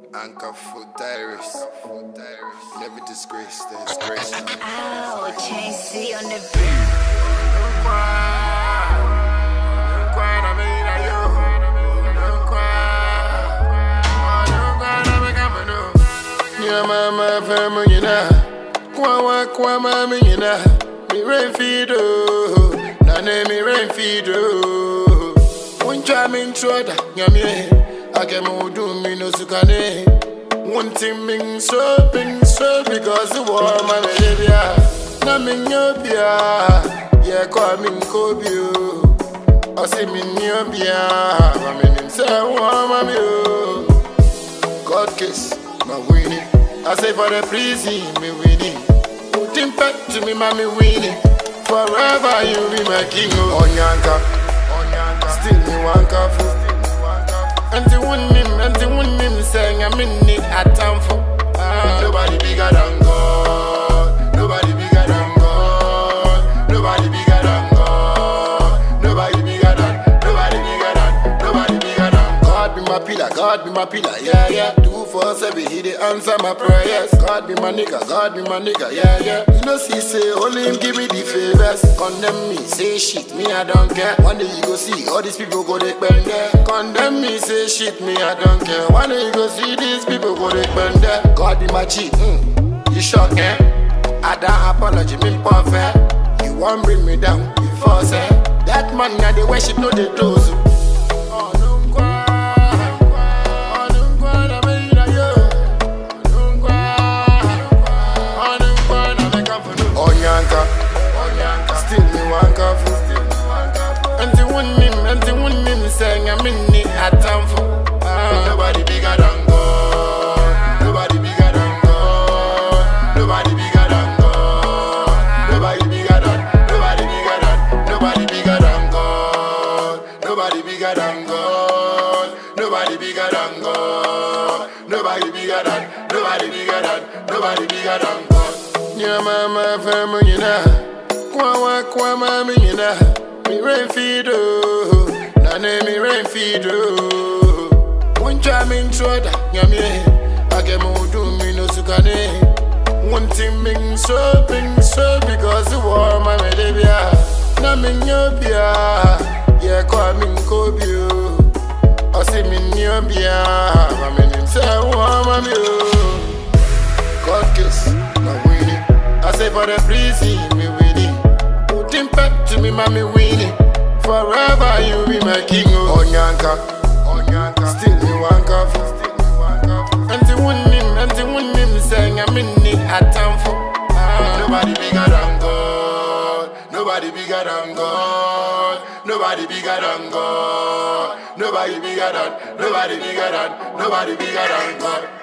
Anchor for diaries. Never disgrace, the disgrace. Ow, Chasey on the beat. Mama family na kwa mama na mi rain feedo na ne mi rain feedo unja min troda nyame akemo do mi no sukane one thing min so because the war my baby na min yobia ye kwa min kobio o se min yobia ma min se wa ma mi God kiss my winning. I say for the prison, me winning. Put him back to me, mommy winning. Forever you be my king. Onyanka, still me wanka for. And the winning, saying I'm in it at time for. Nobody bigger than God. Nobody bigger than God. Nobody bigger than God. Nobody bigger than. Nobody bigger than. God be my pillar. God be my pillar. Yeah. 247, he dey answer my prayers. God be my nigga, yeah. You know, see, say, only him give me the favors. Condemn me, say shit, me, I don't care. One day you go see, all these people go they bend there. Condemn me, say shit, me, I don't care. One day you go see, these people go they bend there. God be my cheat, you shock, eh? I don't apology, me perfect. You won't bring me down, before say. That man, now they worship, no they close. Still me wanka for. And the winning saying I'm in it at time for. Nobody bigger than God. Nobody bigger than God. Nobody bigger than God. Nobody bigger than. Nobody bigger than God. Nobody bigger than God. Nobody bigger than God. Nobody bigger than God. Yeah, mama family na. Kwa mama na mi rain feedo na ne mi rain feedo unja min troda nyame akemo do mi no sukane one thing min so because the war my baby na min yobia ye kwa min kobio o se min yobia ma min se wa ma mi God kiss my winning. I say for the prison me winning. Back to me, mommy winning. Forever you be my king. Onyanka, still me wanka for. And the winning, saying I'm in it at time for. Nobody bigger than God. Nobody bigger than God. Nobody bigger than God. Nobody bigger than God.